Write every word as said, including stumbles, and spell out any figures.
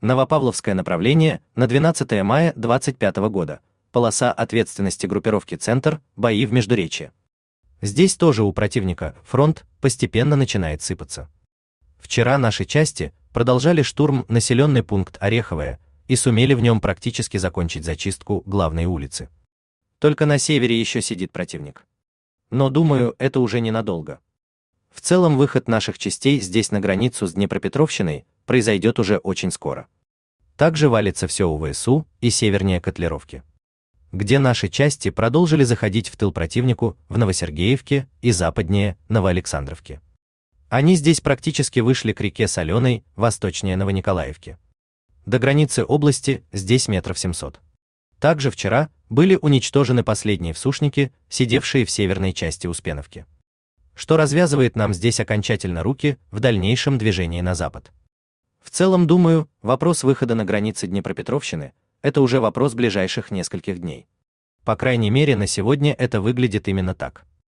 Новопавловское направление на двенадцатое мая двадцать пятого года. Полоса ответственности группировки «Центр», бои в Междуречье. Здесь тоже у противника фронт постепенно начинает сыпаться. Вчера наши части продолжали штурм населенный пункт Ореховое и сумели в нем практически закончить зачистку главной улицы. Только на севере еще сидит противник. Но думаю, это уже ненадолго. В целом выход наших частей здесь на границу с Днепропетровщиной произойдет уже очень скоро. Также валится все у ВСУ и севернее Котлеровки, где наши части продолжили заходить в тыл противнику в Новосергеевке и западнее Новоалександровке. Они здесь практически вышли к реке Соленой, восточнее Новониколаевки. До границы области здесь метров семьсот. Также вчера были уничтожены последние всушники, сидевшие в северной части Успеновки, что развязывает нам здесь окончательно руки в дальнейшем движении на запад. В целом, думаю, вопрос выхода на границы Днепропетровщины – это уже вопрос ближайших нескольких дней. По крайней мере, на сегодня это выглядит именно так.